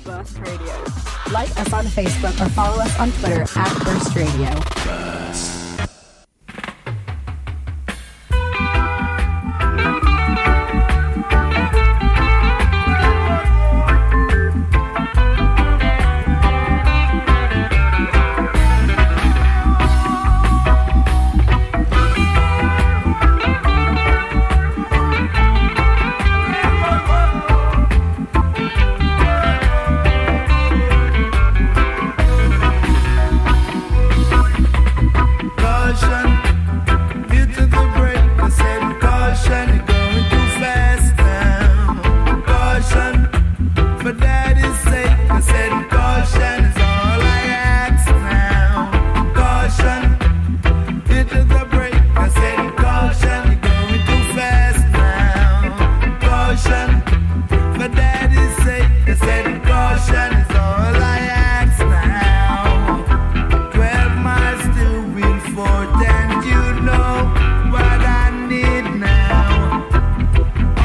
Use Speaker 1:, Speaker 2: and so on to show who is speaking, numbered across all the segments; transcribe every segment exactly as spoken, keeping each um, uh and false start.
Speaker 1: Burst Radio. Like us on Facebook or follow us on Twitter at Burst Radio. Burst.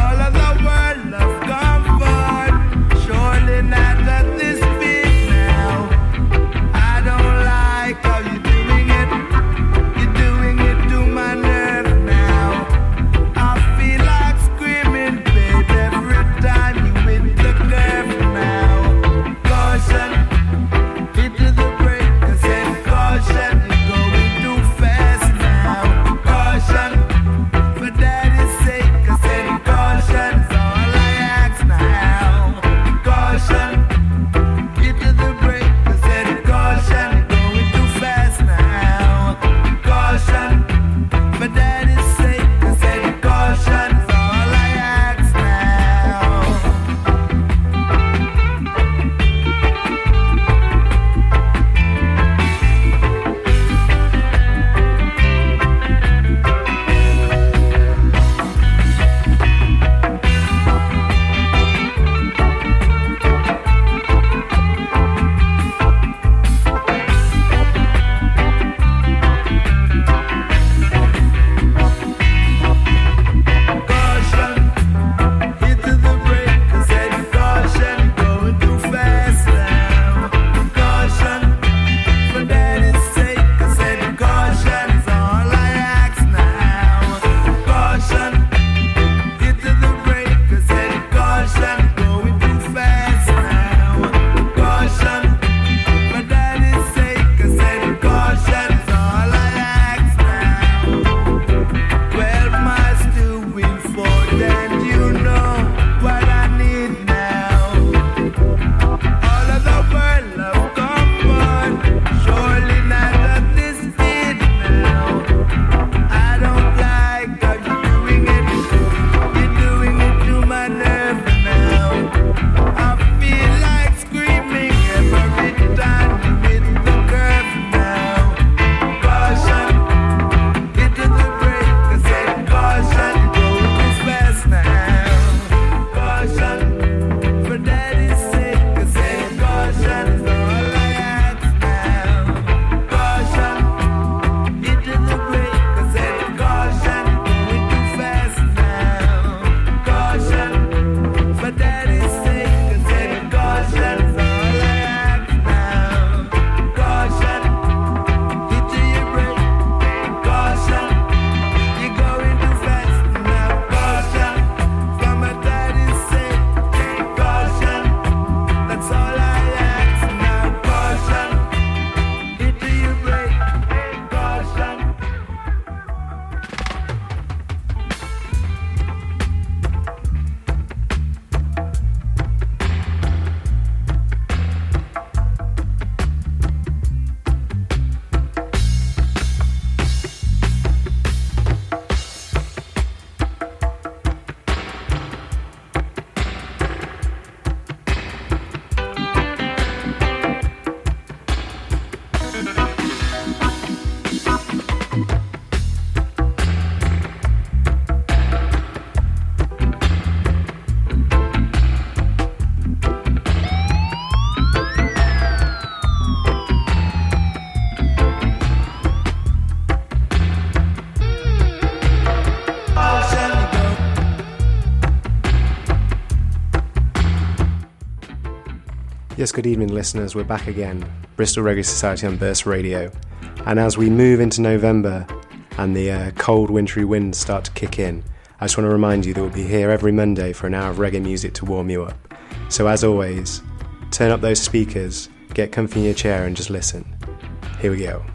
Speaker 2: Now Yes, good evening, listeners. We're back again. Bristol Reggae Society on Burst Radio. And as we move into November and the uh, cold, wintry winds start to kick in, I just want to remind you that we'll be here every Monday for an hour of reggae music to warm you up. So as always, turn up those speakers, get comfy in your chair and just listen. Here we go.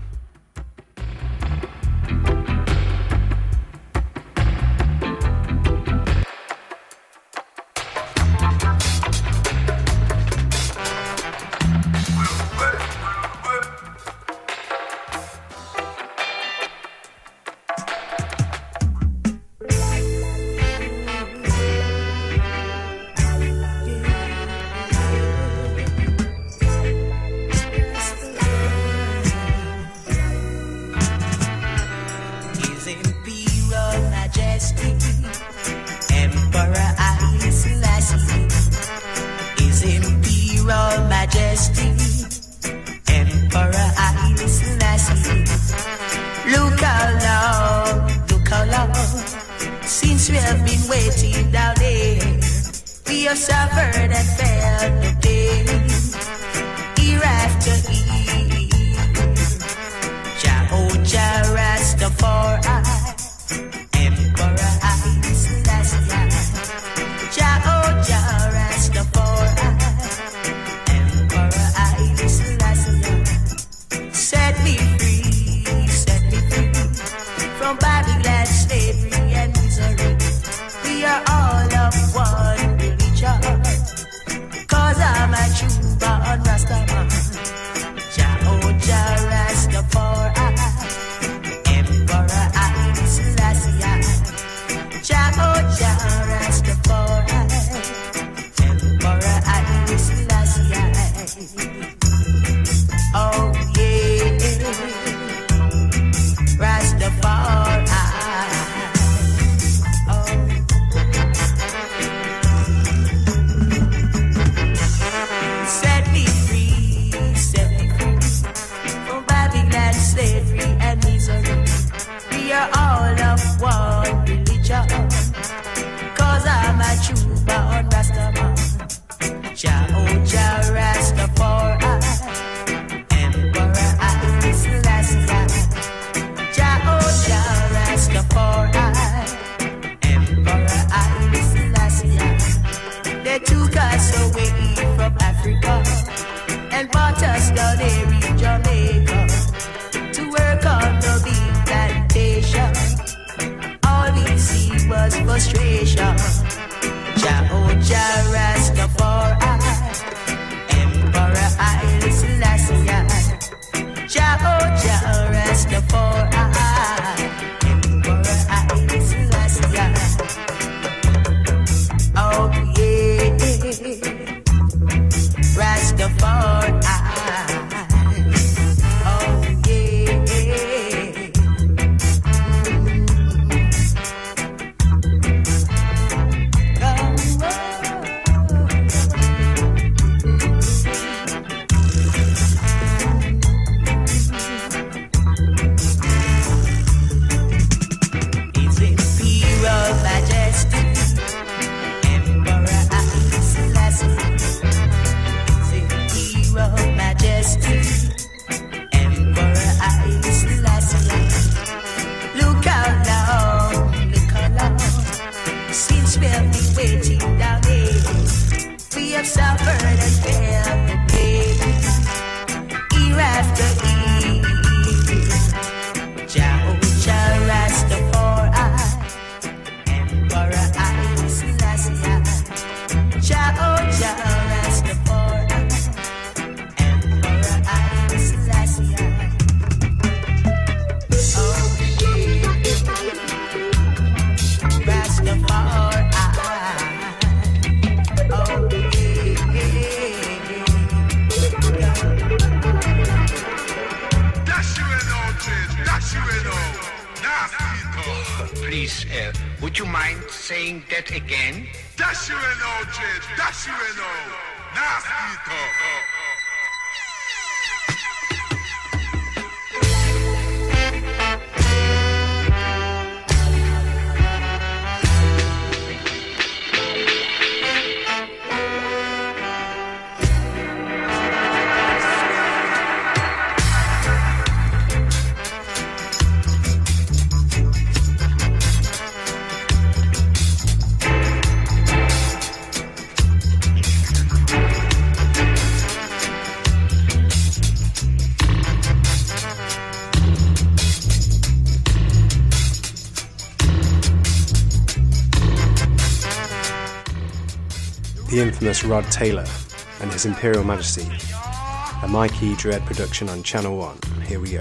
Speaker 2: the infamous Rod Taylor and His Imperial Majesty, a Mikey Dread production on Channel one. Here we go.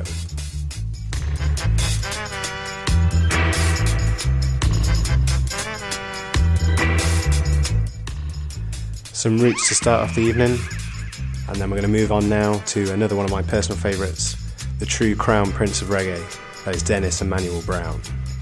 Speaker 2: Some Roots to start off the evening, and then we're going to move on now to another one of my personal favourites, the true crown prince of reggae, that is Dennis Emmanuel Brown.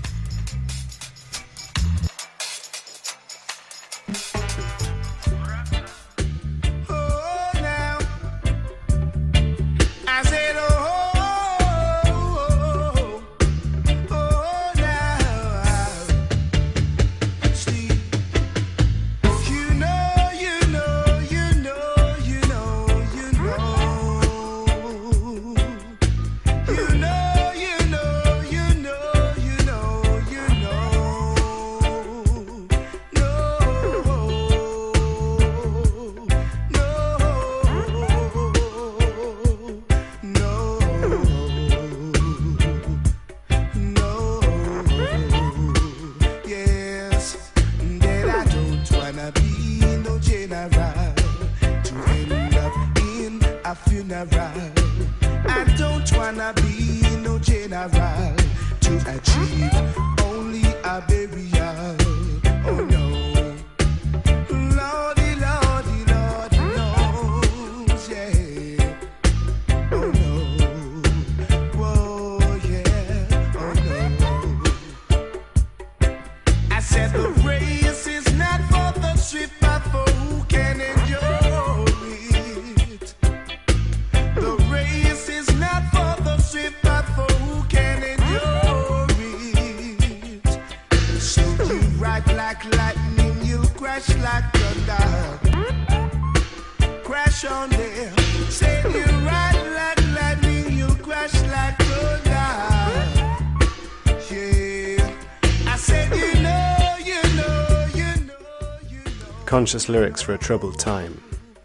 Speaker 2: Conscious lyrics for a troubled time.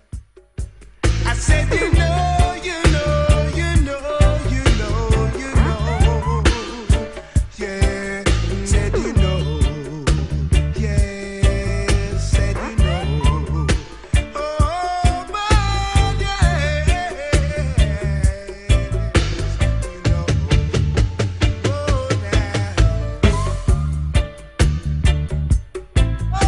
Speaker 3: I said, you know, you know, you know, you know, you know, yeah, said you know, yeah, said you know, oh, but yeah, you know, oh, now, oh.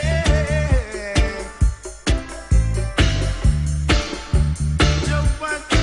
Speaker 3: One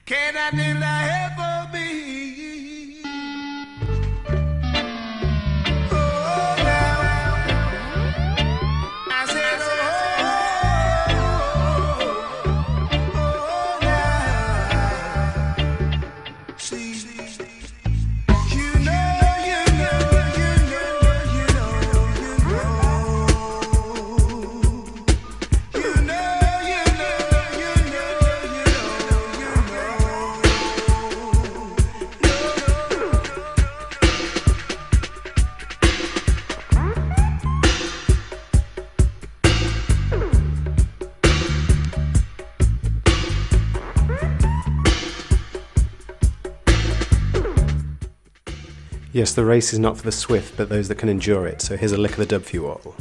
Speaker 3: Can I did I ever be? Oh, now I said, oh, oh, now see, you know, you know, you know, you know, you know, you know, you know, you know, you know,
Speaker 2: Yes, the race is not for the swift, but those that can endure it. So here's a lick of the dub for you all.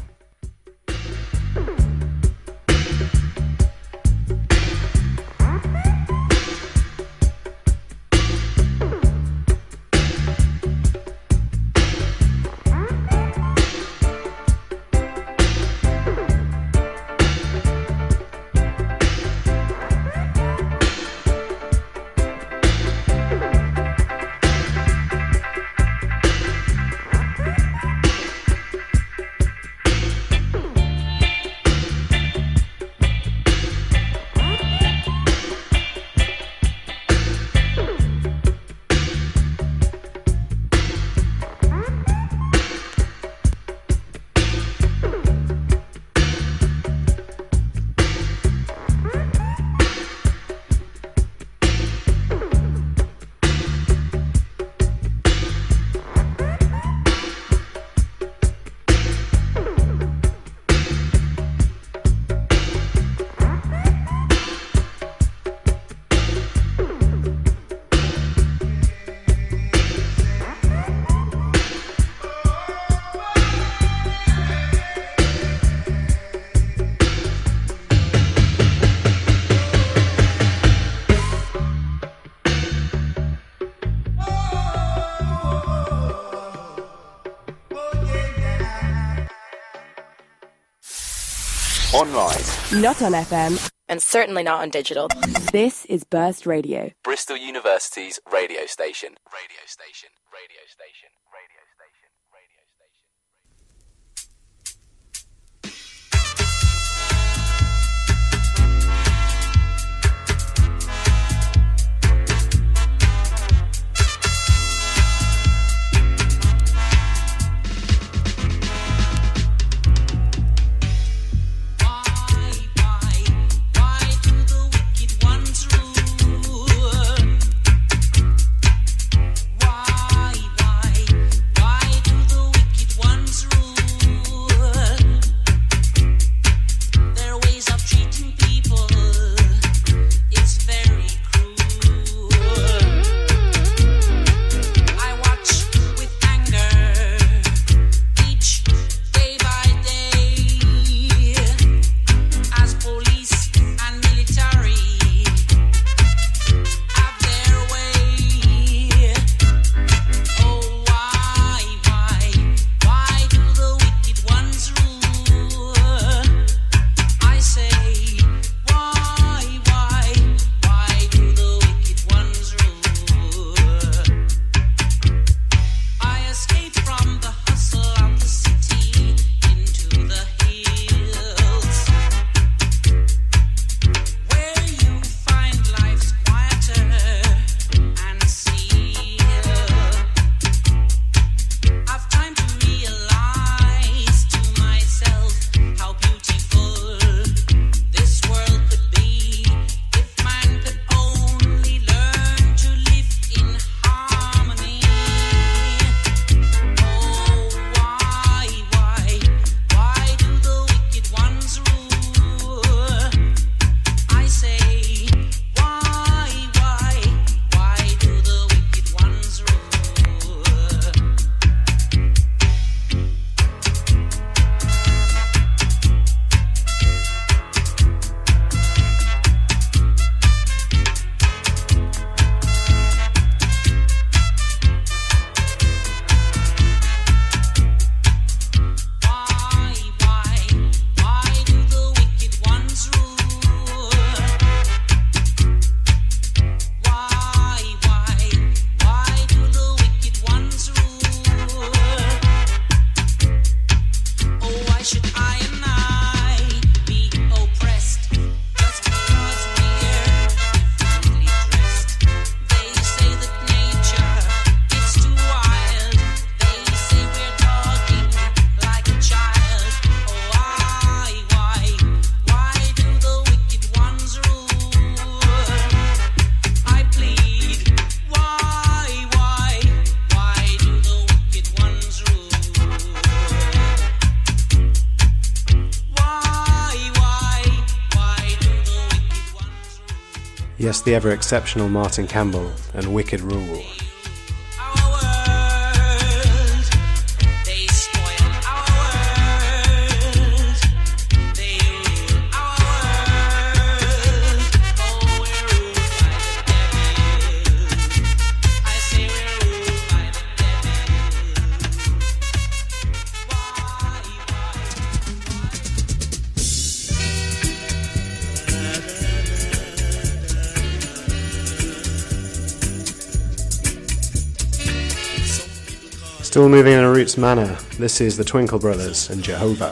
Speaker 4: Online.
Speaker 5: Not on F M.
Speaker 6: And certainly not on digital.
Speaker 5: This is Burst Radio.
Speaker 4: Bristol University's radio station. Radio station. Radio station. Radio station. Radio station.
Speaker 7: Why
Speaker 2: yes, the ever exceptional Martin Campbell and Wicked Rule. Still moving in a roots manner, this is the Twinkle Brothers and Jehovah.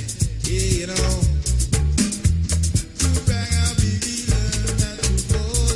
Speaker 3: You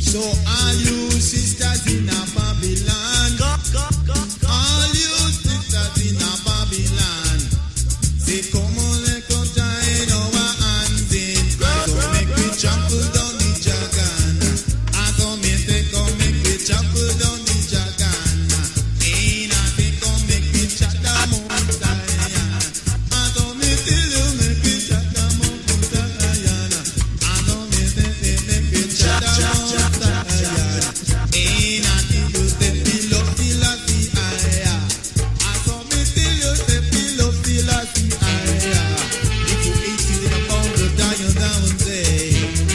Speaker 3: So all you sisters in a Babylon, all you sisters in a Babylon, say come on, let go join our hands in. So make we trample down the dragon. I go me say come make we trample down the dragon. Ain't I say come make we chat the Mount Zion. I go me tell you make we chat the Mount Zion. I go me say say make we chat the Mount Zion. Ain't I tell you say we love the lassie higher. I go me tell you say we love the lassie higher. If you eat it in a pound of dial down say.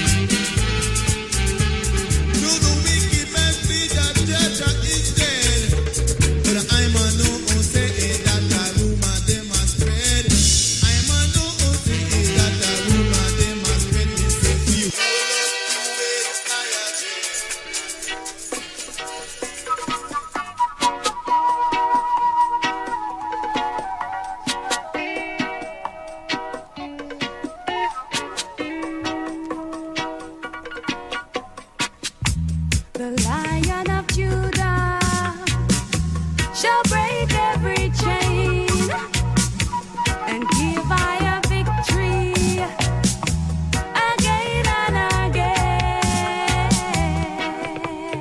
Speaker 3: To the wicked man see that Jaja is dead. But I'm a know who say it, that a rumor them a spread. I'm a know who say it, that a rumor them a spread. Me say to you,
Speaker 7: The Lion of Judah shall break every chain and give I a victory again and again.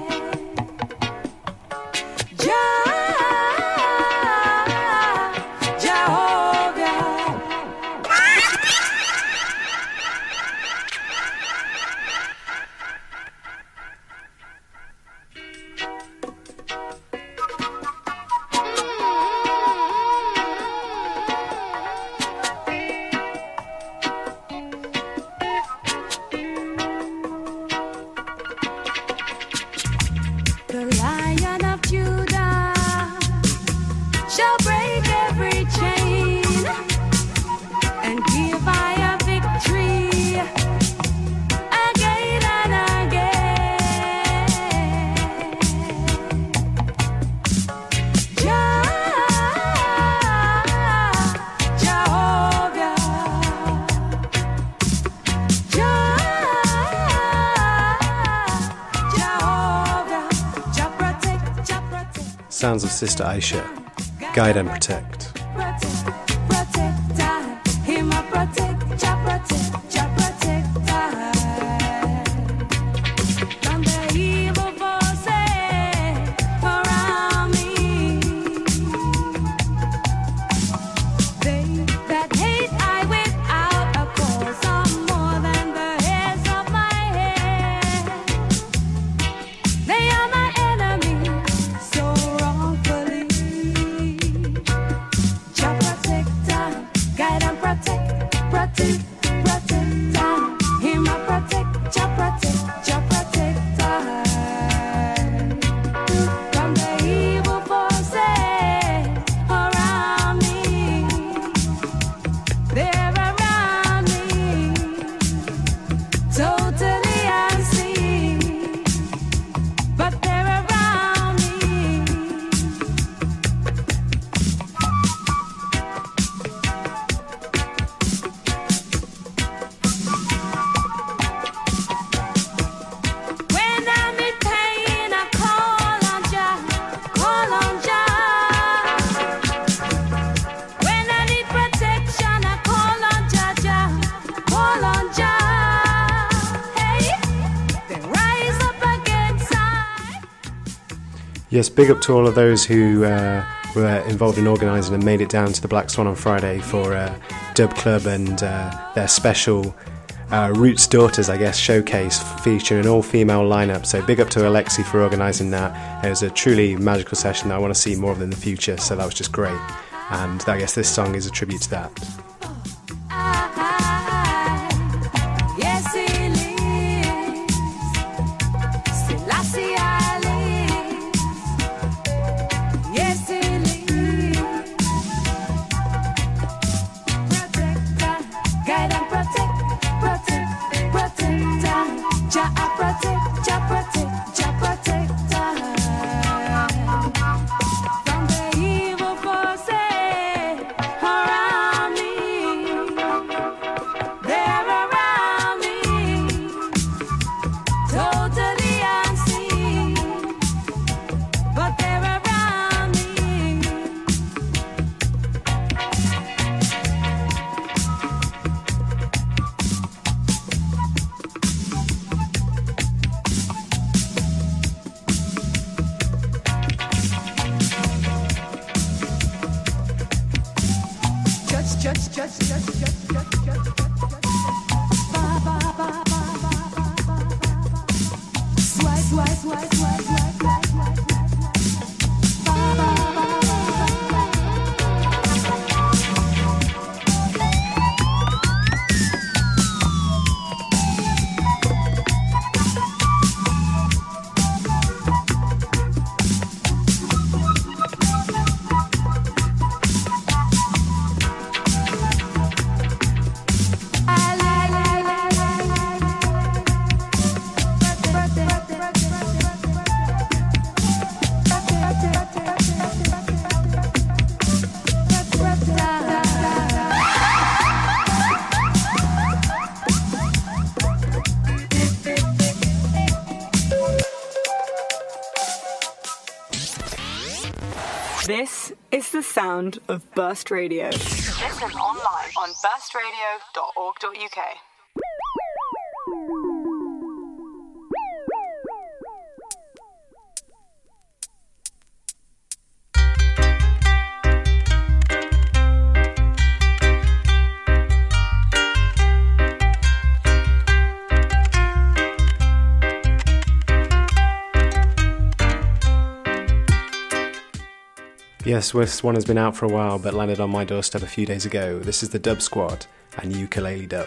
Speaker 7: Jah, Jehovah. The Lion of Judah shall break every chain and give I a victory again and again. Jah, Jehovah. Jah, Jehovah. Jah protect, Jah protect.
Speaker 2: Sounds of Sister Aisha. Guide and protect.
Speaker 7: Protect, protect, I. Him a protect, Jah protect, Jah protect, I. From the evil forces around me. They that hate I without a cause are more than the hairs of my head. They are my enemy, so wrongfully. Jah protect, I. Guide and protect, protect, protect, I. Him a protect, Jah protect, Jah protect, I. From the evil forces around me. They're around me, totally unseen, but they're around me. When I'm in pain, I call on Jah, call on Jah. When I need protection, I call on Jah, Jah, call on Jah. Hey, they rise up against I.
Speaker 2: Yes, big up to all of those who uh, were involved in organising and made it down to the Black Swan on Friday for uh, Dub Club and uh, their special uh, Roots Daughters, I guess, showcase featuring an all-female lineup. So big up to Alexi for organising that. It was a truly magical session that I want to see more of in the future, so that was just great. And I guess this song is a tribute to that.
Speaker 7: Yes, he lives. Selassie, I live. Yes, he lives. Protector, guide and protect, protect, protector. Jah protect, Jah protect, Jah protector. From the evil forces around me.
Speaker 8: This is the sound of Burst Radio. Listen online on burst radio dot org dot U K.
Speaker 2: Yes, this one has been out for a while but landed on my doorstep a few days ago. This is the Dub Squad and Ukulele Dub.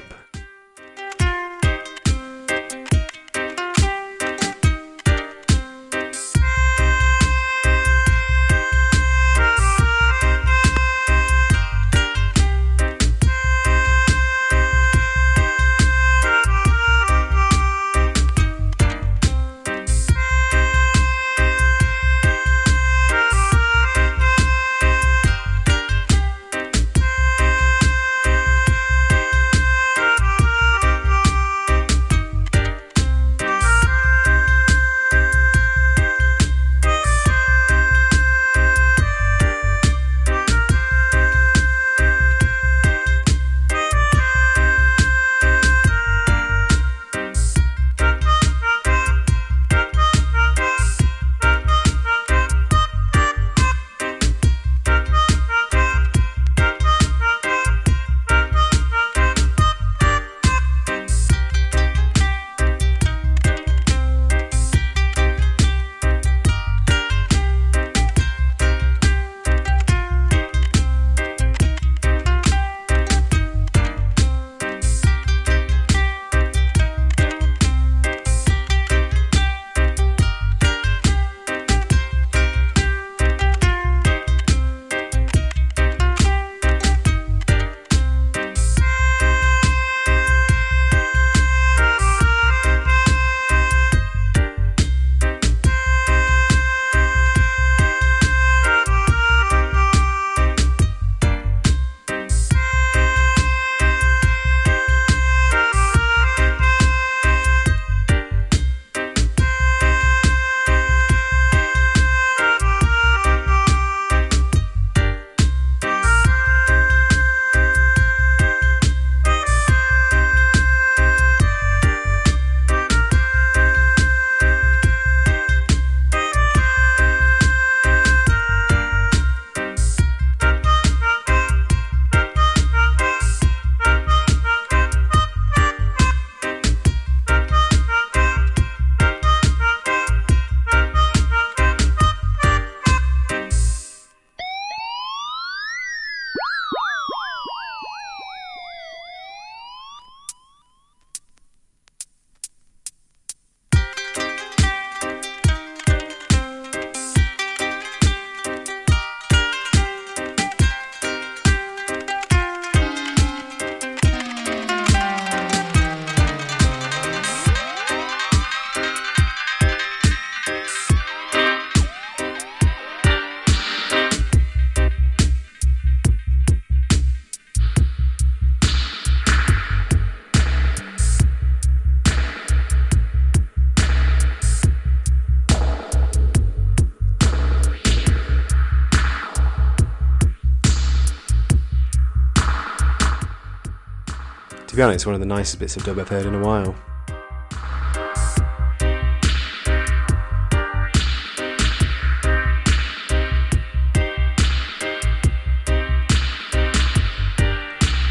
Speaker 2: To be honest, one of the nicest bits of dub I've heard in a while.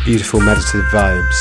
Speaker 2: Beautiful meditative vibes.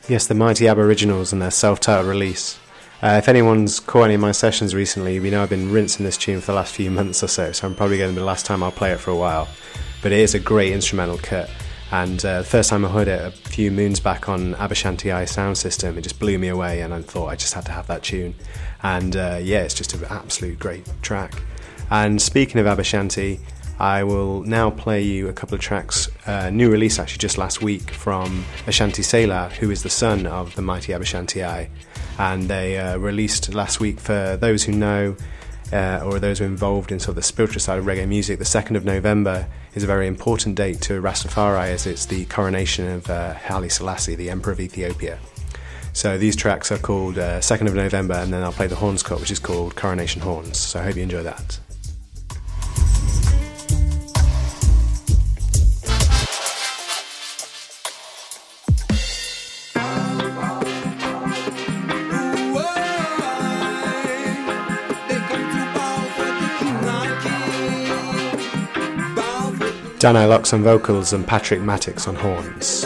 Speaker 2: Yes, the Mighty Aboriginals and their self-titled release. Uh, if anyone's caught any of my sessions recently, you know I've been rinsing this tune for the last few months or so, so I'm probably going to be the last time I'll play it for a while. But it is a great instrumental cut, and uh, the first time I heard it a few moons back on Abashanti I sound system, it just blew me away, and I thought I just had to have that tune. And uh, yeah, it's just an absolute great track. And speaking of Abashanti, I will now play you a couple of tracks, uh, new release actually just last week from Ashanti Selah, who is the son of the mighty Abashanti I. And they uh, released last week, for those who know uh, or those who are involved in sort of the spiritual side of reggae music, the second of November is a very important date to Rastafari, as it's the coronation of uh, Haile Selassie, the Emperor of Ethiopia. So these tracks are called uh, second of November, and then I'll play the horns cut, which is called Coronation Horns. So I hope you enjoy that. Danai Locks on vocals and Patrick Mattix on horns.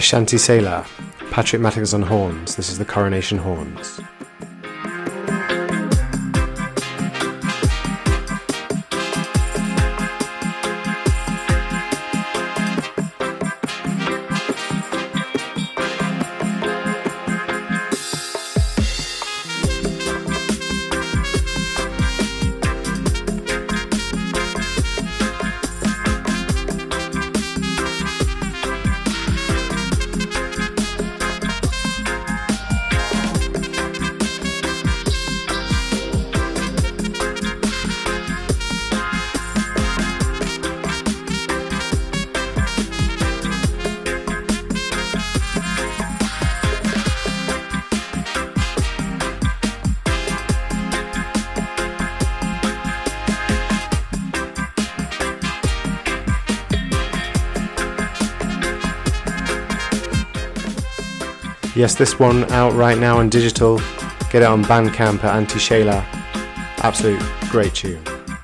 Speaker 2: Ashanti Selah, Patrick Mattacks on horns. This is the Coronation Horns. Yes, this one out right now on digital. Get it on Bandcamp at Anti Shayla. Absolute great tune.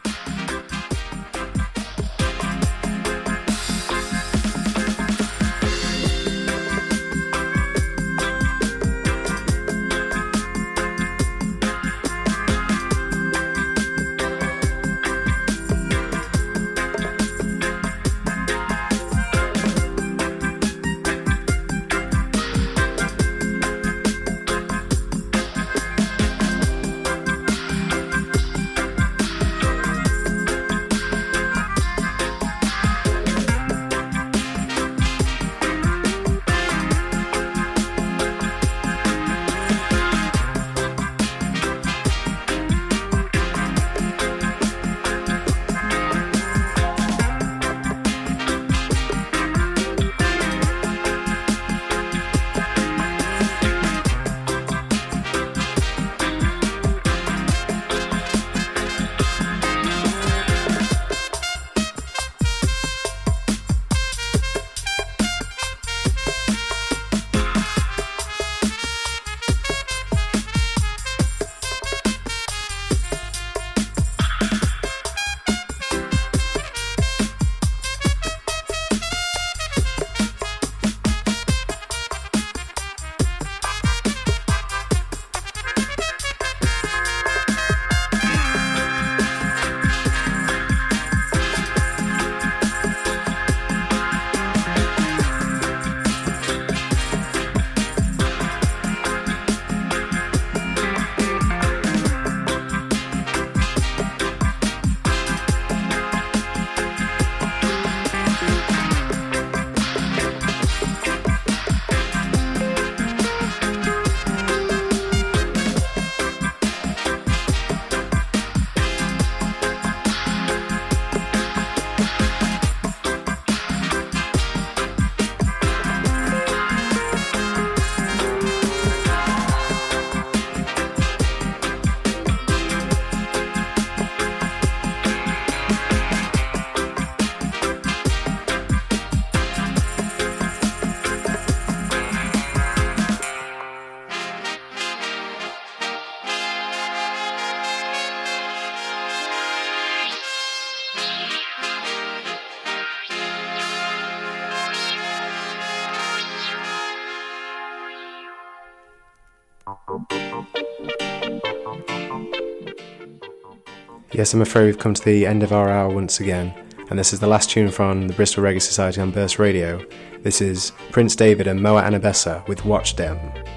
Speaker 2: Yes, I'm afraid we've come to the end of our hour once again, and this is the last tune from the Bristol Reggae Society on Burst Radio. This is Prince David and Moa Anabessa with Watch Them.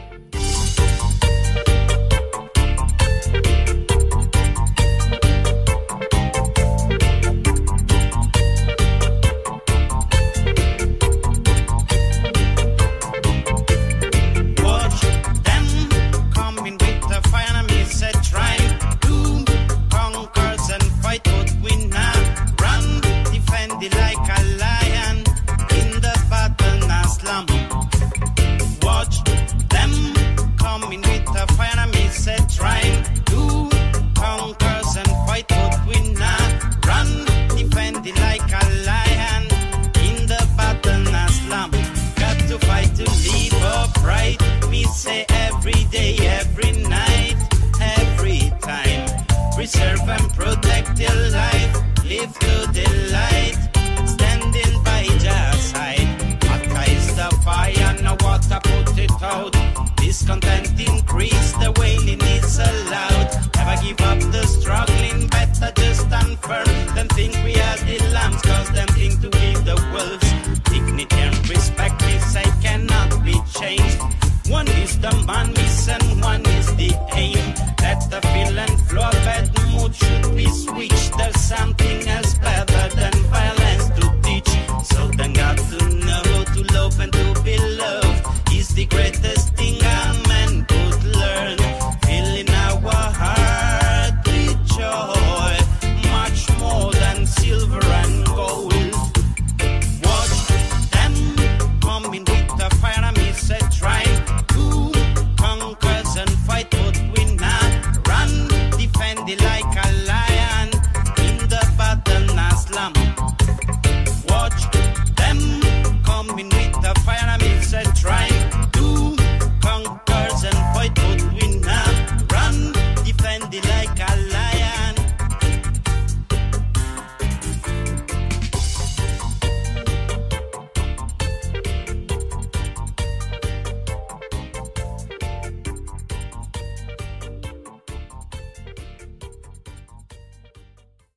Speaker 3: Preserve and protect your life, live to the light, standing by your side. Akka is the fire.
Speaker 9: out. Discontent increase, the wailing is allowed. Never give up the struggling, better just stand firm. Them think we are the lambs, cause them think to be the wolves.